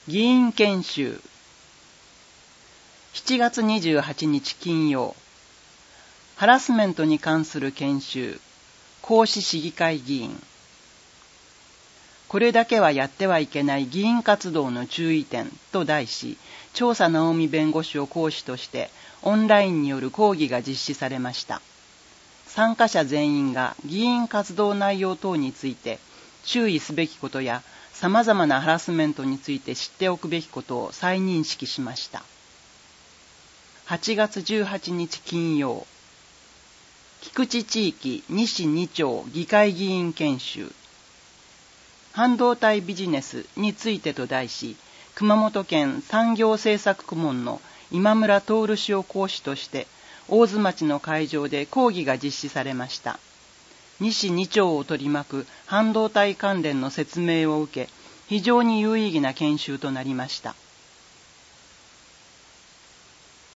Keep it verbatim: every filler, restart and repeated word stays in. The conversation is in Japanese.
議員研修。しちがつにじゅうはちにち金曜。ハラスメントに関する研修。講師市議会議員。これだけはやってはいけない議員活動の注意点と題し、調査直美弁護士を講師としてオンラインによる講義が実施されました。参加者全員が議員活動内容等について注意すべきことや様々なハラスメントについて知っておくべきことを再認識しました。はちがつじゅうはちにち金曜。菊池地域西に町議会議員研修。半導体ビジネスについてと題し、熊本県産業政策顧問の今村徹氏を講師として、大津町の会場で講義が実施されました。西に町を取り巻く半導体関連の説明を受け、非常に有意義な研修となりました。